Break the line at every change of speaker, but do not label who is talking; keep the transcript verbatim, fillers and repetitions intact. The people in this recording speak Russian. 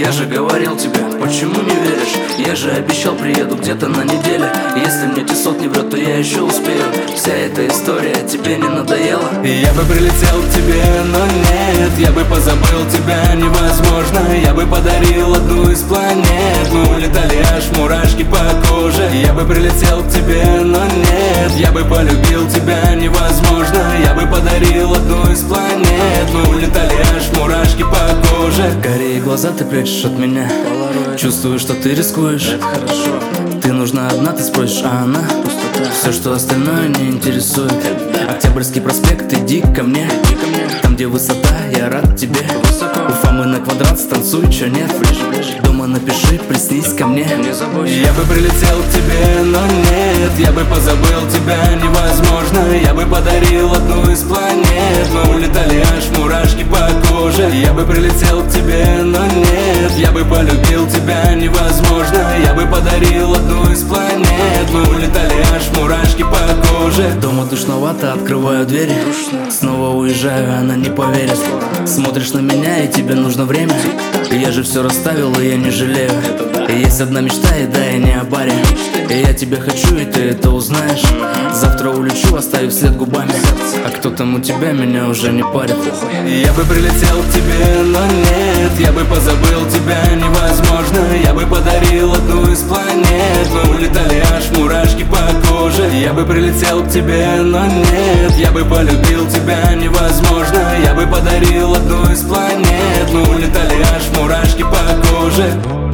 Я же говорил тебе, почему не веришь? Я же обещал, приеду где-то на неделе. Если мне тесот не врет, то я еще успею. Вся эта история тебе не надоела?
Я бы прилетел к тебе, но нет. Я бы позабыл тебя, невозможно. Я бы подарил одну из планет. Мы улетали, аж мурашки по коже. Я бы прилетел к тебе, но нет. Я бы полюбил тебя, невозможно. Я бы подарил одну из планет. Мы улетали, аж мурашки по коже.
Карие глаза ты прячешь от меня. Чувствую, что ты рискуешь.
Это хорошо.
Ты нужна одна, ты спросишь, а она? Все, что остальное, не интересует. Октябрьский проспект, иди ко мне. Там, где высота, я рад тебе. Уфа, мы на квадрат, станцуй, чё нет. Дома напиши, приснись ко мне.
Я бы прилетел к тебе, но нет. Я бы позабыл тебя, невозможно. Я бы подарил одну из планет. Мы улетали, аж мурашки по коже. Я бы прилетел к тебе, но нет. Я бы полюбил тебя, невозможно. Я бы подарил одну из планет. Мы улетали, аж мурашки по коже.
Дома душновато, открываю двери. Снова уезжаю, она не поверит. Смотришь на меня, и тебе нужно время. Я же все расставил, и я не жалею. И есть одна мечта, и да, я не о баре. И я тебя хочу, и ты это узнаешь. Завтра улечу, оставив след губами. А кто там у тебя, меня уже не парит.
Я бы прилетел к тебе, но нет. Я бы позабыл тебя, невозможно. Я бы подарил одну из планет. Мы улетали, аж мурашки по коже. Я бы прилетел к тебе, но нет. Я бы полюбил тебя, невозможно. Я бы подарил одну из планет. Мы улетали, аж мурашки по коже.